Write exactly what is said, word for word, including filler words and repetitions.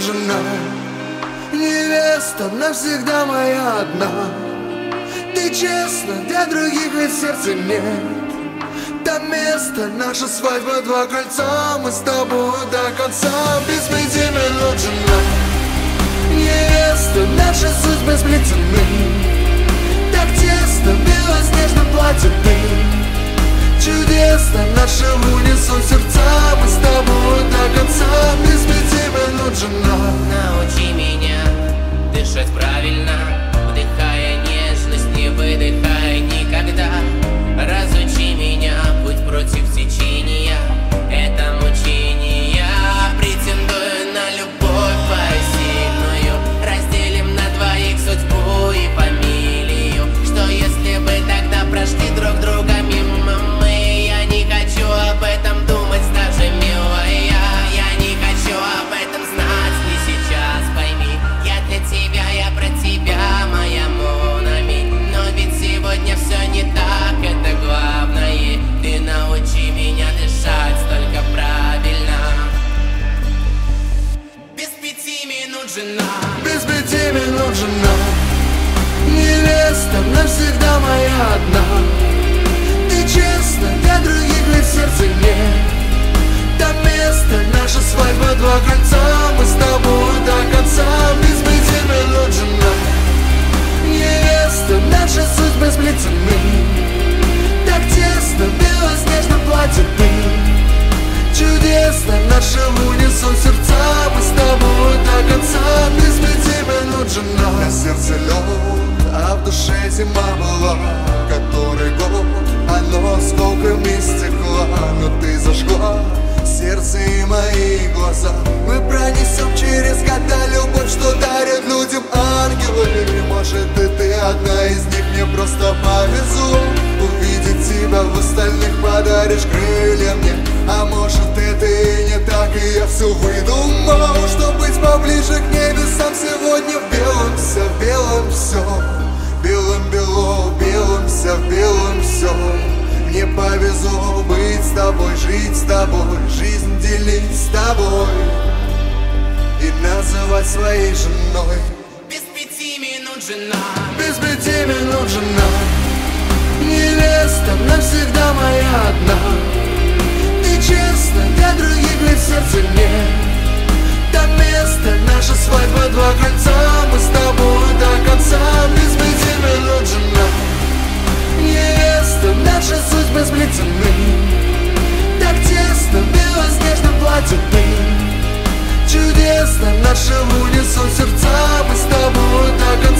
жена, невеста навсегда моя одна. Ты честна, для других ведь сердца нет. Там место, наша свадьба, два кольца, мы с тобой до конца. Без пяти минут жена, невеста, наши судьбы сплетены. Так тесно, в белоснежном платье ты. Чудесно, наши в унисон сердца, мы с тобой до конца. Без пяти минут жена. Научи меня дышать правильно, вдыхая нежность, не выдыхая никогда. Разучи меня путь против течения, это мучение. Претендую на любовь посильную, разделим на двоих судьбу и фамилию. Что если бы тогда прошли друг друга мимо мы? Я не хочу об этом думать даже, милая. Я не хочу об этом знать, не сейчас, пойми. Я для тебя, я про тебя, моя Монами. Но ведь сегодня все не так, это главное. Ты научи меня дышать только правильно. Без пяти минут жена. Без пяти минут жена, невеста навсегда моя одна. Ты честна, для других ведь сердца нет. Там место, наша свадьба, два кольца, мы с тобой до конца. Без пяти минут жена, невеста, наши судьбы сплетены. Так тесно, в белоснежном платье ты. Чудесно, наши в унисон сердца, мы с тобой до конца. Без пяти минут жена. На сердце лед, а в душе зима была. Который год, оно осколками стекла. Но ты зажгла сердце и мои глаза. Мы пронесем через года любовь, что дарят людям ангелы. Может и ты одна из них, мне просто повезло увидеть тебя, в остальных подаришь крылья мне. А может это и не так, и я все выдумал, чтоб быть поближе к небесам. Сегодня в белом все, в белом все, белым бело, белым вся, в белом все. Мне повезло быть с тобой, жить с тобой, жизнь делить с тобой и называть своей женой. Без пяти минут жена. Без пяти минут жена, невеста навсегда моя одна. Ты честна, для других ведь сердца нет. Там место, наша свадьба, два кольца, мы с тобой до конца. Без пяти минут жена, невеста, наши судьбы сплетены. Так тесно, в белоснежном платье ты. Чудесно, наши в унисон сердца, мы с тобой до конца.